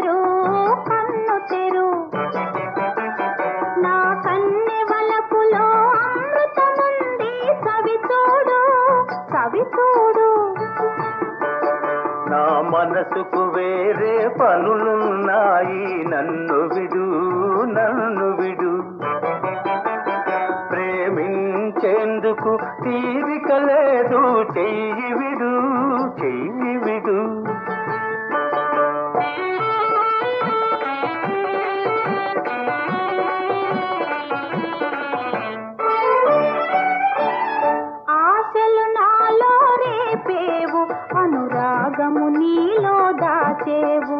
తెరు కన్ను తెరు నా కన్నె వలపులో అమృతముంది సవి చూడు సవి చూడు నా మనసుకు వేరే పనులున్నాయి నన్ను విడు నన్ను విడు ప్రేమించేందుకు తీరిక లేదు చెయ్యి విడు చెయ్యి విడు ఆశలు నాలో రేపేవు అనురాగము నీలో దాచేవు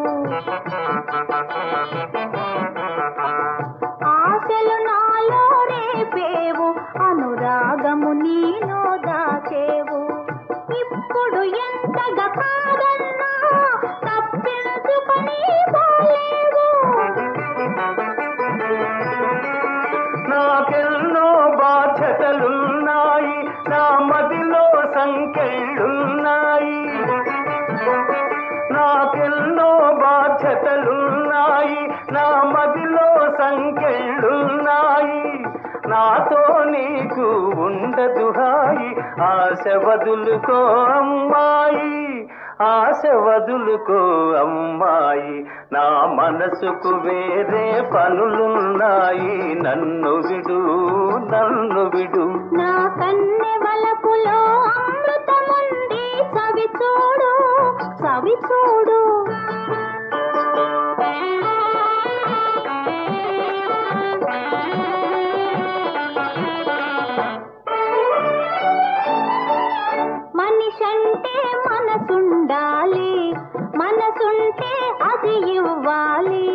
ఆశలు నాలో రేపేవు అనురాగము నీలో దాచేవు ఇప్పుడు ఎంతగా కాదన్నా తప్పించుకొని పోలేవు నాకెన్నో బాధ్యతలున్నాయి నా మదిలో సంఖ్యలున్నాయి నాకెన్నో బాధ్యతలున్నాయి నా మదిలో సంఖ్యలున్నాయి నాతో నీకు ఉండదు హాయి ఆశ వదులుకో అమ్మాయి ఆశ వదులుకో అమ్మాయి నా మనసుకు వేరే పనులున్నాయి నన్ను విడు నన్ను విడు నా కన్నె వలపులో అమృతముంది సవి చూడు సవి చూడు మనిషంటే మనసుండాలి మనసుంటే అది ఇవ్వాలి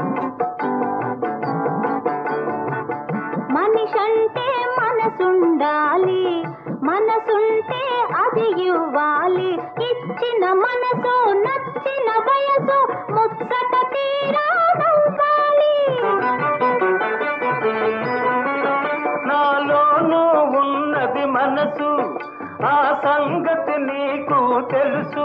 మనిషంటే మనసుండాలి మనసుంటే అది ఇవ్వాలి ఇచ్చిన మనసు నచ్చిన వయసు ముచ్చట తీరా నవ్వాలి నాలోనూ ఉన్నది మనసు ఆ సంగతి నీకు తెలుసు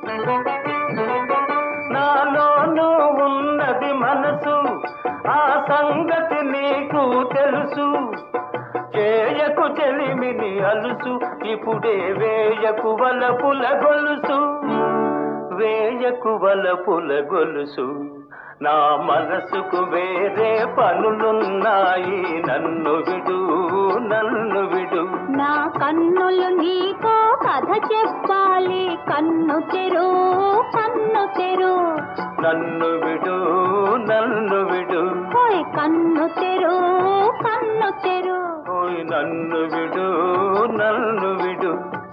నాలోనూ ఉన్నది మనసు ఆ సంగతి నీకు తెలుసు చేయకు చెలిమిని అలుసు ఇప్పుడే వేయకు వలపుల గొలుసు వేయకు వలపుల గొలుసు నా మనసుకు వేరే పనులున్నాయి నన్ను విడు నన్ను విడు నా కన్నులు నీకో కథ చెప్పాలి కన్ను తెరు కన్ను తెరు నన్ను విడు నన్ను విడు ఓయ్ కన్ను తెరు కన్ను తెరు ఓయ్ నన్ను విడు నన్ను విడు